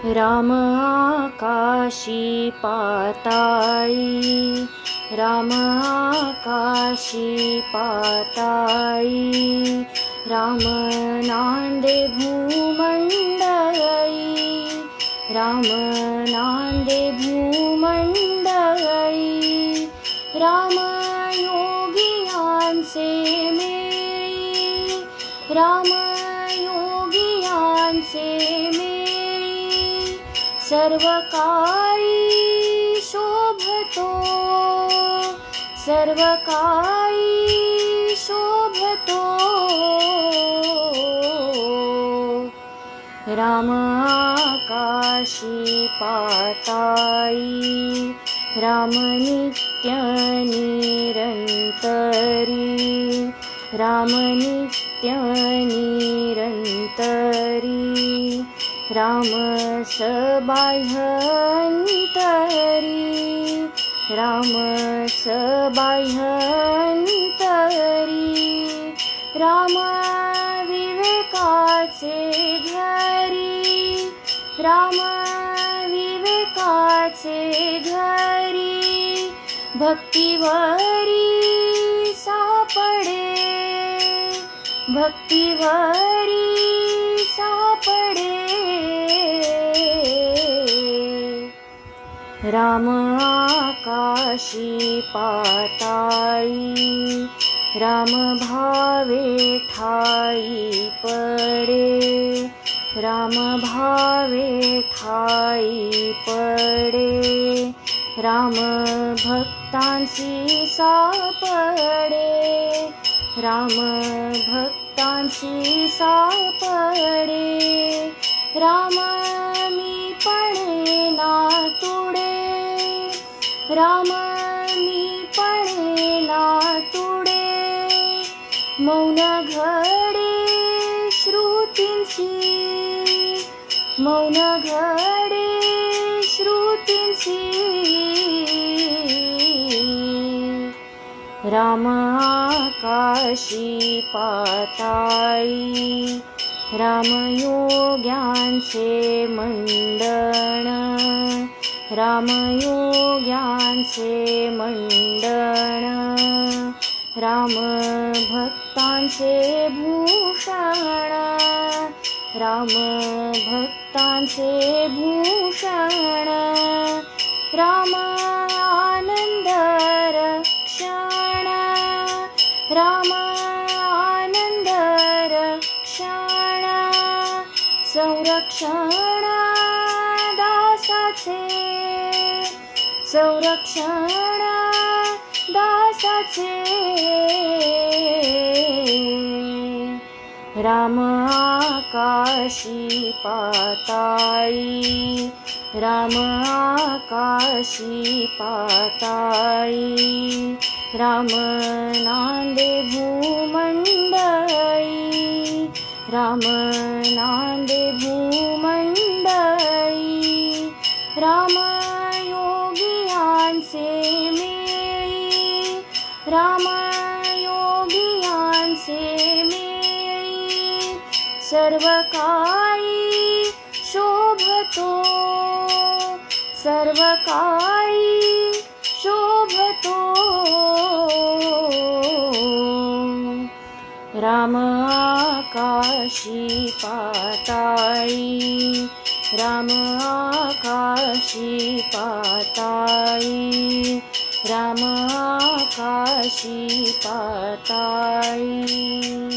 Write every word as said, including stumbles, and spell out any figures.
राम आकाशी पाताळी, राम आकाशी पाताळी, राम नांदे भूमंडळी, राम नांदे भूमंडळी, राम योगियांचे मेळी, राम योगियांचे मेळी, सर्व काळी शोभतो, सर्व काळी शोभतो, राम आकाशी पाताळी, राम नित्य निरंतरी, राम नित्य निरंतरी, राम सबाह्यंतरी, राम सबाह्यंतरी, राम विवेकाचे घरी, राम विवेकाचे घरी, भक्तिवरी सापडे, भक्तिवरी सापडे, राम आकाशी पाताळी, राम भावे ठाई पडे, राम भावे ठाई पडे, राम भक्तांची सापडे, राम भक्तांची सापडे, राम मी पणे ना तुडे, राम मी पणे ना तुडे, मौन घडे श्रुतींची, मौन घडे श्रुतींची, राम आकाशी पाताळी, राम योग्यांचे मंडण, राम योग्यांचे मंडण, राम भक्तांचे भूषण, राम भक्तांचे भूषण, राम आनंद रक्षण, राम आनंद रक्षण, संरक्षण दासाचे, संरक्षण दासाचे, राम आकाशी पाताळी, राम आकाशी पाताळी, राम नांदे भूमंडळी, राम नांदे भूमंडळी, राम योगियांचे मेळी, राम योगियांचे मेळी, सर्व काळी शोभतो, सर्व काळी शोभतो, राम आकाशी पाताळी, राम आकाशी पाताळी, राम आकाशी पाताळी.